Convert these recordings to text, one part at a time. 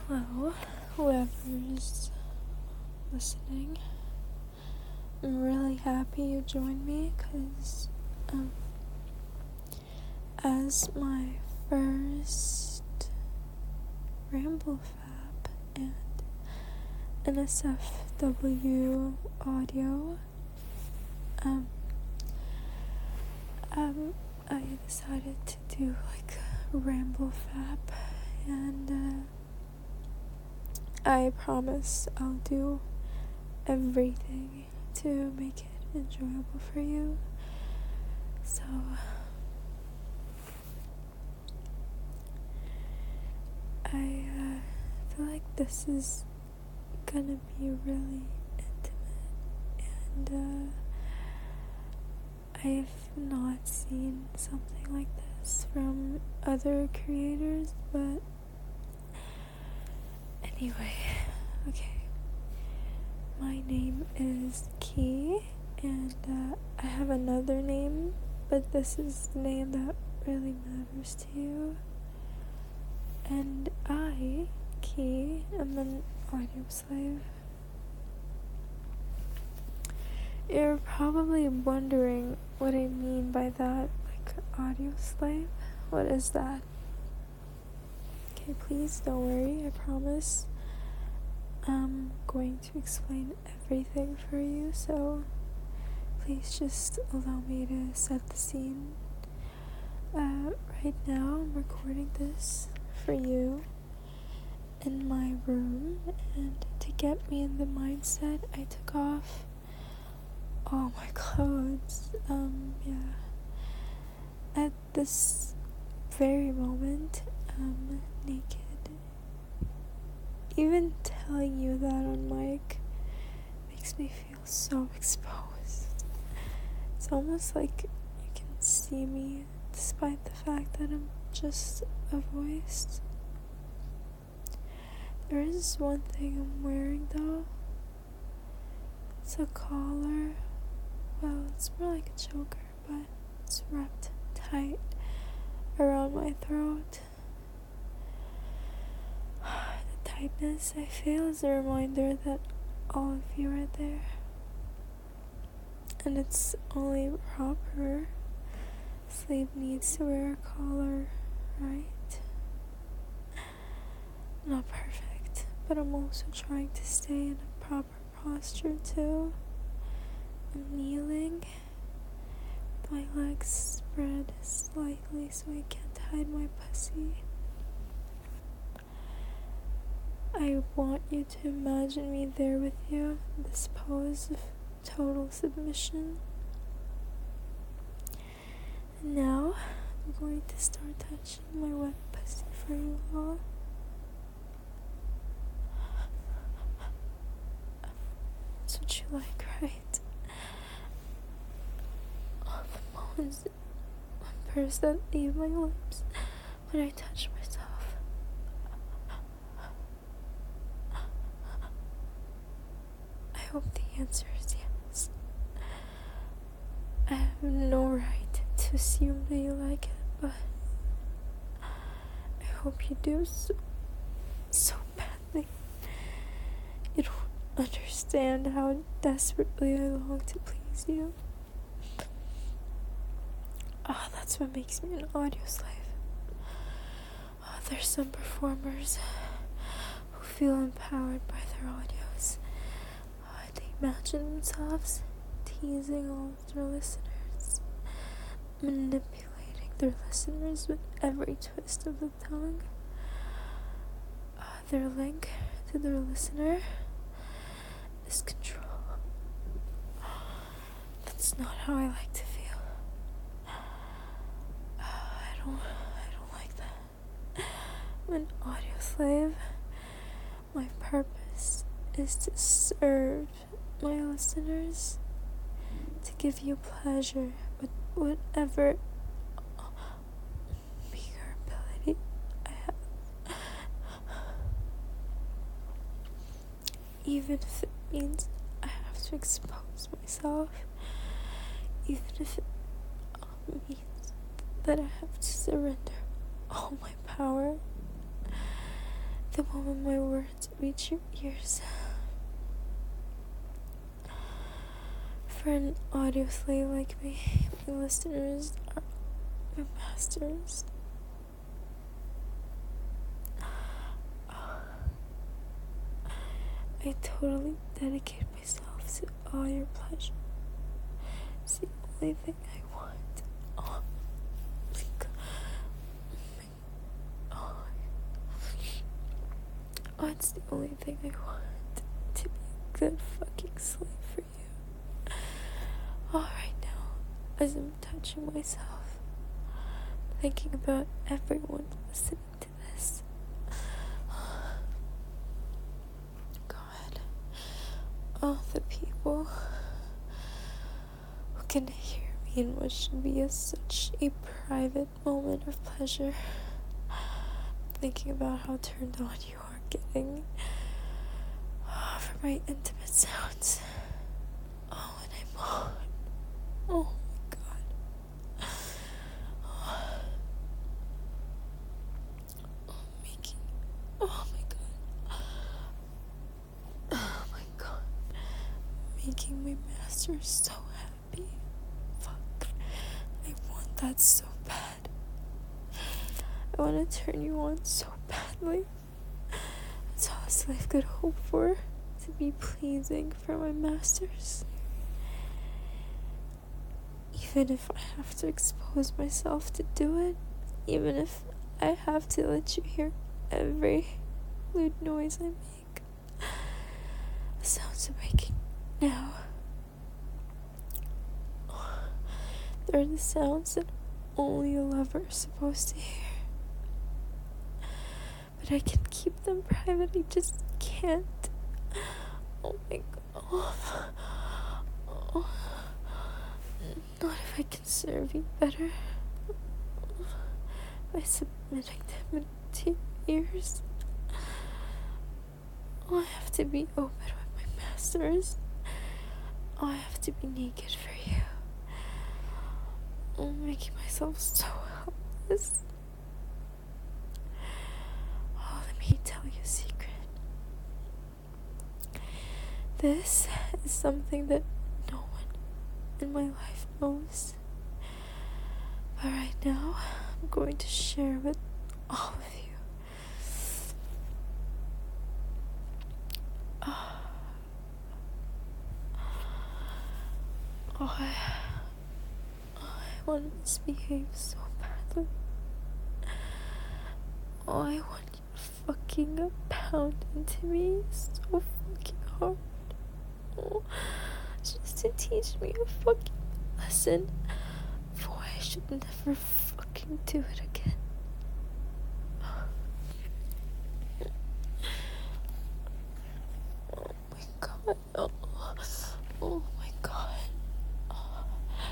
Hello, whoever's listening. I'm really happy you joined me because, as my first Ramble Fab and NSFW audio, I decided to do like a Ramble Fab, and I promise I'll do everything to make it enjoyable for you. So I feel like this is gonna be really intimate, and I've not seen something like this from other creators, but anyway, okay. My name is Key, and I have another name, but this is the name that really matters to you. And I, Key, am an audio slave. You're probably wondering what I mean by that, like audio slave. What is that? Okay, please don't worry, I promise. I'm going to explain everything for you, so please just allow me to set the scene. Right now I'm recording this for you in my room, and to get me in the mindset, I took off all my clothes. At this very moment, I'm naked. Even telling you that on mic makes me feel so exposed. It's almost like you can see me despite the fact that I'm just a voice. There is one thing I'm wearing though. It's a collar. Well, it's more like a choker, but it's wrapped tight around my throat. The tightness I feel is a reminder that all of you are there. And it's only proper. Slave needs to wear a collar, right? Not perfect, but I'm also trying to stay in a proper posture too. I'm kneeling, my legs spread slightly so I can't hide my pussy. I want you to imagine me there with you, in this pose of total submission. And now, I'm going to start touching my wet pussy for you all. That's what you like, right? All the moans and purrs that leave my lips when I touch myself. I hope the answer is yes. I have no right to assume that you like it, but I hope you do so badly. You don't understand how desperately I long to please you. That's what makes me an audio slave. There's some performers who feel empowered by their audios. They imagine themselves teasing all of their listeners, manipulating their listeners with every twist of the tongue. Their link to their listener is control. That's not how I like to feel. I don't like that. I'm an audio slave. My purpose is to serve my listeners, to give you pleasure with whatever meager ability I have. Even if it means I have to expose myself, even if it means that I have to surrender all my power. the moment my words reach your ears. For an audio slave like me, my listeners are my masters. I totally dedicate myself to all your pleasure. It's the only thing I want. Oh my god. Oh, it's the only thing I want. To be a good fucking slave for you. All right now, as I'm touching myself, thinking about everyone listening to this. God, all the people who can hear me in what should be such a private moment of pleasure. Thinking about how turned on you are getting for my intimate sounds. Oh, and I'm on. Oh my god. Oh my god. Oh my god. Making my master so happy. Fuck. I want that so bad. I want to turn you on so badly. That's all a slave could hope for. To be pleasing for my masters. Even if I have to expose myself to do it. Even if I have to let you hear every lewd noise I make. The sounds I'm making now. They're the sounds that only a lover is supposed to hear. But I can keep them private, I just can't. Oh my god. Oh. Not if I can serve you better. By submitting them to your ears. Oh, I have to be open with my masters. Oh, I have to be naked for you. Oh, making myself so helpless. Oh, let me tell you a secret. This is something that no one in my life knows. But right now, I'm going to share with all of you. I want to misbehave so badly. Oh, I want you to fucking pound into me so fucking hard. Oh, just to teach me a fucking lesson for why I should never fucking do it again. Oh my god. Oh my god. Oh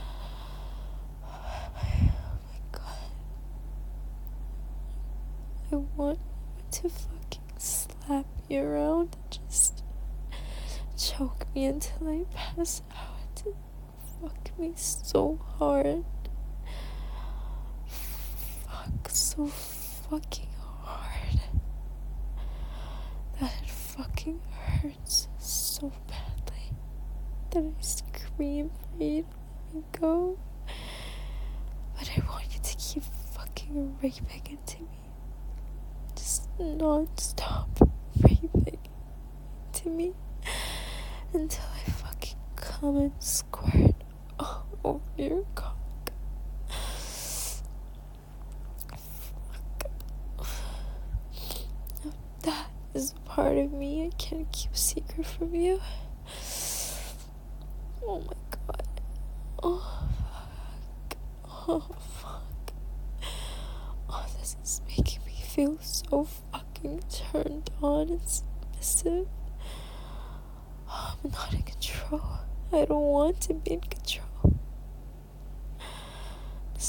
my god. I want you to fucking slap me around and just choke me until I pass out and fuck me so hard. Fuck so fucking hard that it fucking hurts so badly that I scream for you to let me go. But I want you to keep fucking raping into me. Just non-stop raping into me until I fucking come and squirt all over your cock. Fuck. Now that is a part of me I can't keep secret from you. Oh my god. Oh fuck. Oh fuck. Oh, this is making me feel so fucking turned on and submissive. Oh, I'm not in control. I don't want to be in control. A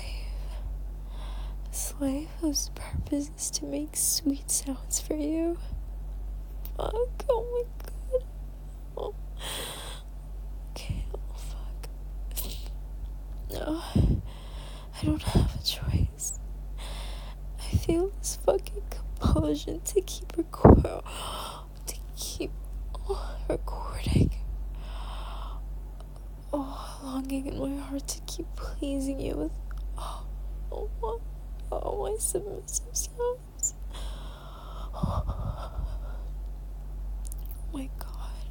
slave whose purpose is to make sweet sounds for you. Fuck, oh my god. Oh. Okay, oh fuck. No, I don't have a choice. I feel this fucking compulsion to keep recording. Oh, longing in my heart to keep pleasing you with my submissive sounds. Oh my God.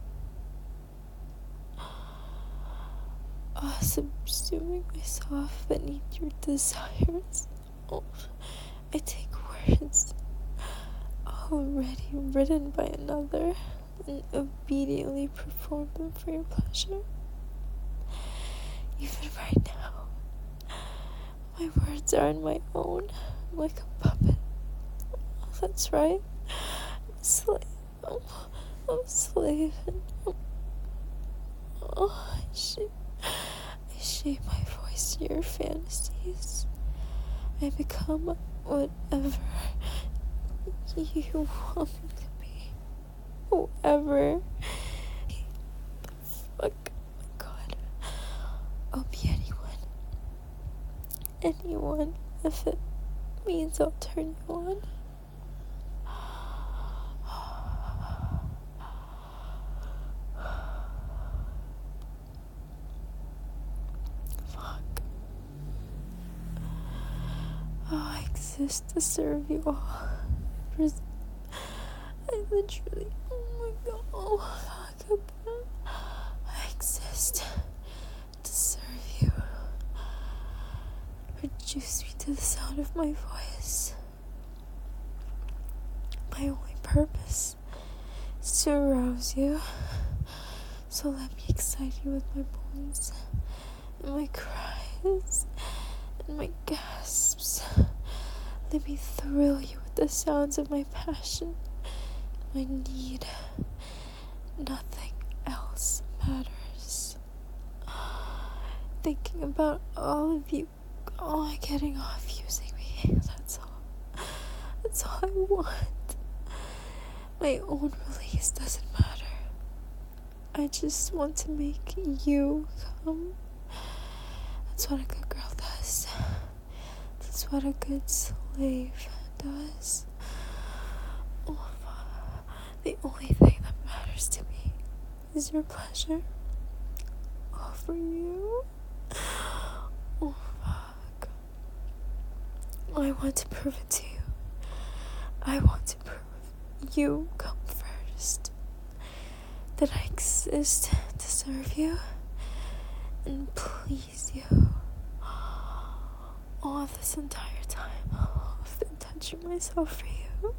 Subsuming myself beneath your desires. Oh, I take words already written by another and obediently perform them for your pleasure. Even right now, my words are in my own, like a puppet. Oh, that's right. I'm a slave. I'm a slave. I shape my voice to your fantasies. I become whatever you want me to be. Whoever. Fuck. Oh my God. I'll be anyone. Anyone, if it means I'll turn you on. Fuck. I exist to serve you all. I literally, oh my God, fuck. I exist to serve you. Reduce me to the sound of my voice. My only purpose is to arouse you. So let me excite you with my moans and my cries and my gasps. Let me thrill you with the sounds of my passion, my need. Nothing else matters. Thinking about all of you, getting off using me. That's all I want. My own release doesn't matter. I just want to make you come. That's what a good girl does. That's what a good slave does. The only thing that matters to me is your pleasure. All for you. Oh, fuck. I want to prove it to you. I want to prove you come first. That I exist to serve you and please you. All this entire time, I've been touching myself for you.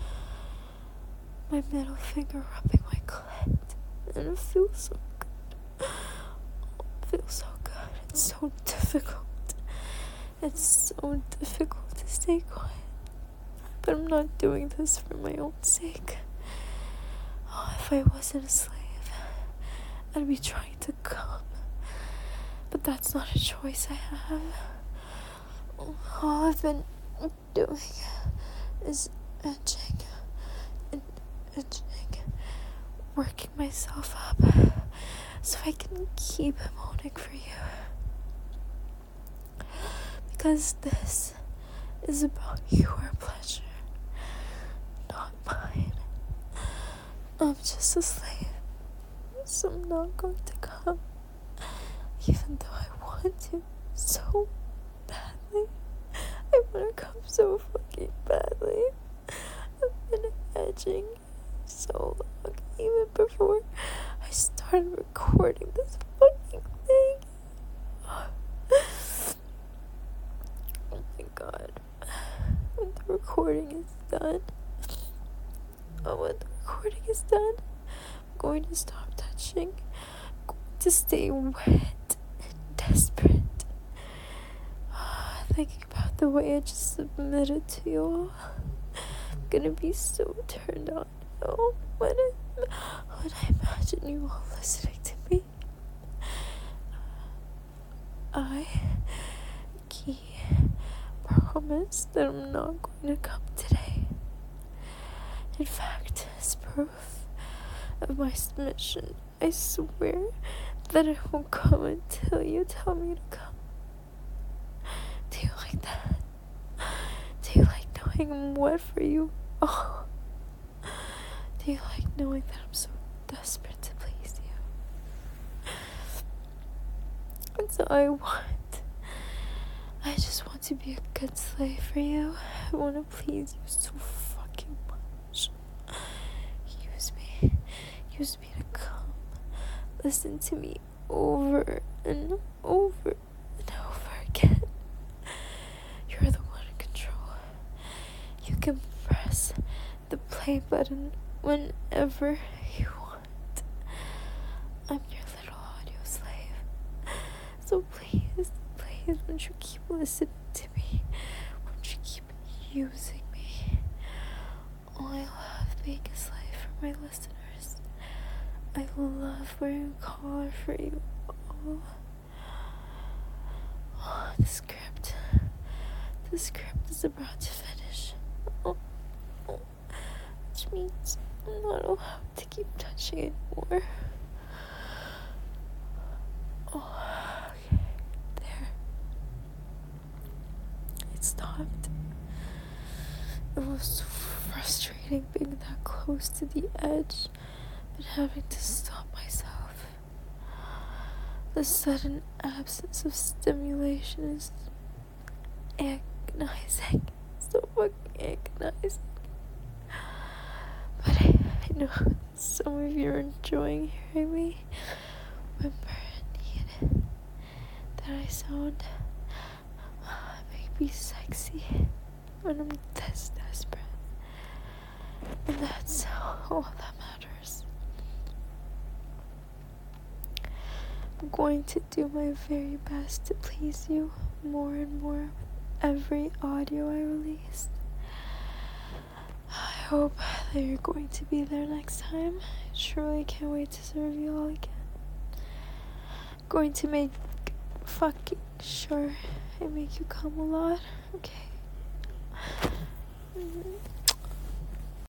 My middle finger rubbing my clit, and it feels so good. It feels so good. It's so difficult. It's so difficult to stay quiet. But I'm not doing this for my own sake. If I wasn't a slave, I'd be trying to come. But that's not a choice I have. All I've been doing is edging, working myself up so I can keep moaning for you. Because this is about your pleasure, not mine. I'm just a slave, so I'm not going to come, even though I want to so badly. I want to come so fucking badly. I've been edging so long, even before I started recording this fucking thing. Oh my God. When the recording is done, I'm going to stop touching. I'm going to stay wet and desperate. Thinking about the way I just submitted to you all. I'm gonna be so turned on now when I imagine you all listening to me. I promise that I'm not going to come today. In fact, as proof of my submission, I swear that I won't come until you tell me to come. Do you like that? Do you like knowing knowing I'm wet for you? Oh. Do you like knowing that I'm so desperate to please you? That's all I want. I just want to be a good slave for you. I want to please you so fucking much. Use me to come. Listen to me over and over and over again. You're the one in control. You can press the play button whenever you want. I'm your little audio slave. So please, won't you keep listening to me? Won't you keep using me? Oh, I love being a slave for my listeners. I love wearing a collar for you. Oh, the script is about to finish. Which means I'm not allowed to keep touching it more. Oh, okay, there. It stopped. It was so frustrating being that close to the edge, but having to stop myself. The sudden absence of stimulation is agonizing. So fucking agonizing. But I know some of you are enjoying hearing me whimper and need that I sound maybe sexy when I'm this desperate. And that's all that matters. I'm going to do my very best to please you more and more with every audio I release. I hope that you're going to be there next time. I truly can't wait to serve you all again. I'm going to make fucking sure I make you come a lot, okay?